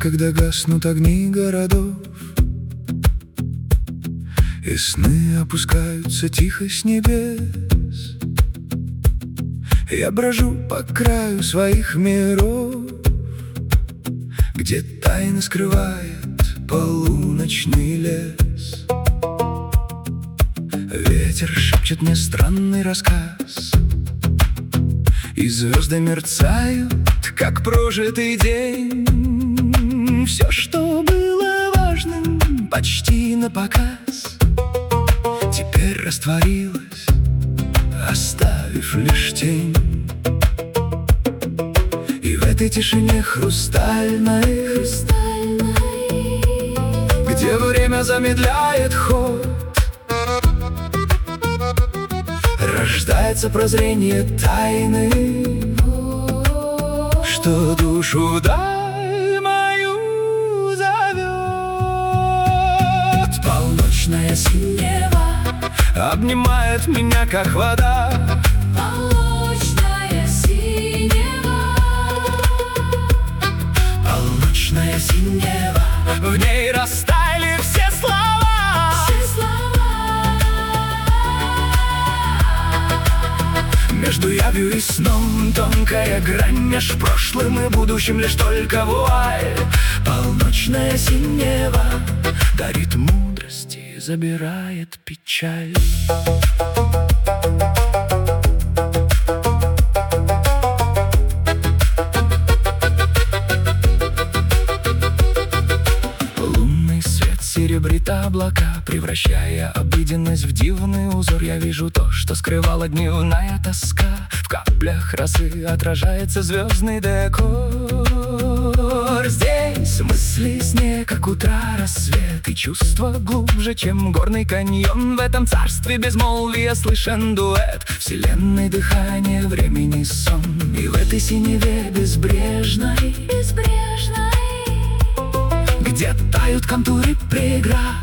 когда гаснут огни городов, и сны опускаются тихо с небес. Я брожу по краю своих миров, где тайны скрывает полуночный лес. Ветер шепчет мне странный рассказ, и звезды мерцают, как прожитый день. Все, что было важным, почти напоказ, теперь растворилось, оставив лишь тень. И в этой тишине хрустальной, где время замедляет ход, рождается прозрение тайны, что душу дай мою зовет. Полночное синева обнимает меня, как вода. Полночная синева, Полночное синева, в ней растаяли все слова. все слова. Между явью и сном тонкая грань, меж прошлым и будущим лишь только вуаль. Полночная синева дарит мудрость и забирает печаль. Лунный свет серебрит облака, превращая обыденность в дивный узор. Я вижу то, что скрывала дневная тоска. В каплях росы отражается звездный декор. Здесь мысли сне, как утра рассвет, и чувства глубже, чем горный каньон. В этом царстве безмолвия слышен дуэт вселенной, дыхание, времени сон. И в этой синеве безбрежной, где тают контуры преград,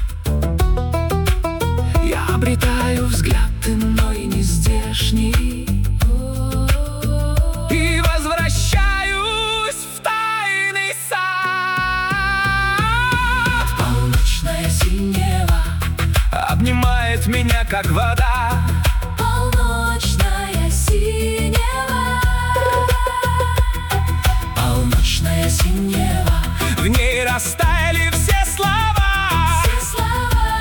я обретаю взгляд иной, нездешний, и возвращаюсь в тайный сад. Полночная синева обнимает меня, как вода. Полночная синева, Полночная синева, в ней растаяли все слова. все слова.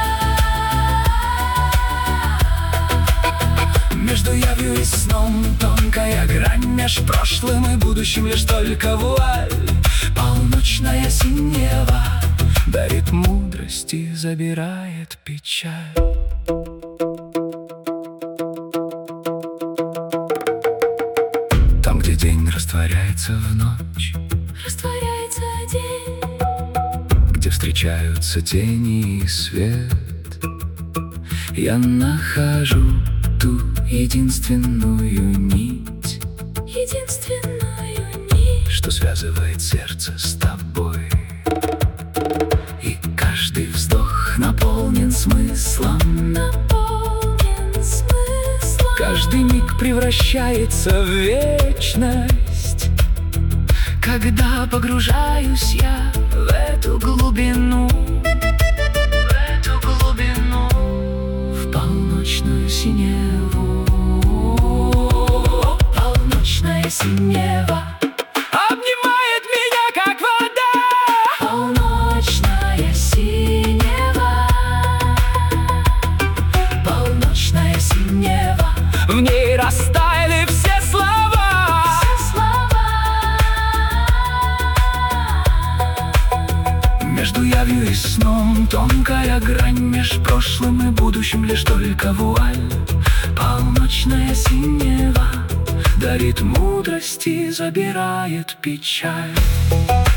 Между явью и сном тонкая грань, меж прошлым и будущим лишь только вуаль. Полночная синева дарит мудрость и забирает печаль. Там, где день растворяется в ночь, Растворяется день, где встречаются тени и свет, я нахожу ту единственную нить, единственную нить, что связывает сердце с тобой. И каждый вздох наполнен смыслом, наполнен смыслом. каждый миг превращается в вечность, когда погружаюсь я в эту глубину, в полночную синеву. Полночная синева обнимает меня, как вода. Полночная синева, Полночная синева, в ней растаяли все слова. все слова. Между явью и сном тонкая грань, меж прошлым и будущим лишь только вуаль. Полночная синева дарит мудрость и забирает печаль.